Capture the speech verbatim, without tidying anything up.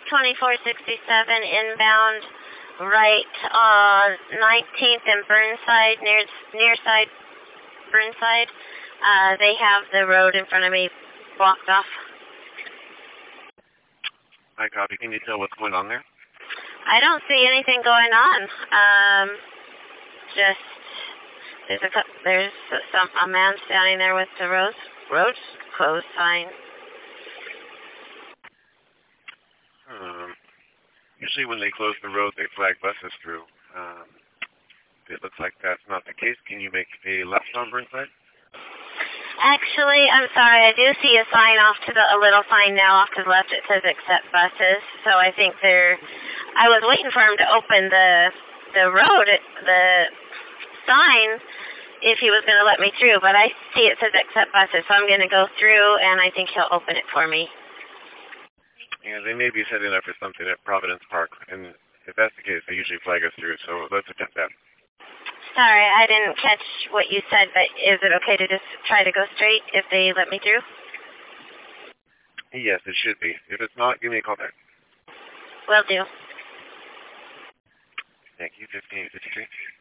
twenty-four sixty-seven inbound, right, uh, nineteenth and Burnside, near, near side Burnside. Uh, they have the road in front of me blocked off. I copy. Can you tell what's going on there? I don't see anything going on. Um, just, there's a, there's some, a man standing there with the road, road closed sign. Um, usually when they close the road, they flag buses through. Um, it looks like that's not the case. Can you make a left on Burnside? Actually, I'm sorry. I do see a sign off to the, a little sign now off to the left. It says accept buses. So I think they're, I was waiting for him to open the, the road, the sign, if he was going to let me through. But I see it says accept buses. So I'm going to go through and I think he'll open it for me. Yeah, they may be setting up for something at Providence Park, and if that's the case, they usually flag us through, so let's attempt that. Sorry, I didn't catch what you said, but is it okay to just try to go straight if they let me through? Yes, it should be. If it's not, give me a call back. Will do. Thank you, fifteen fifty-three.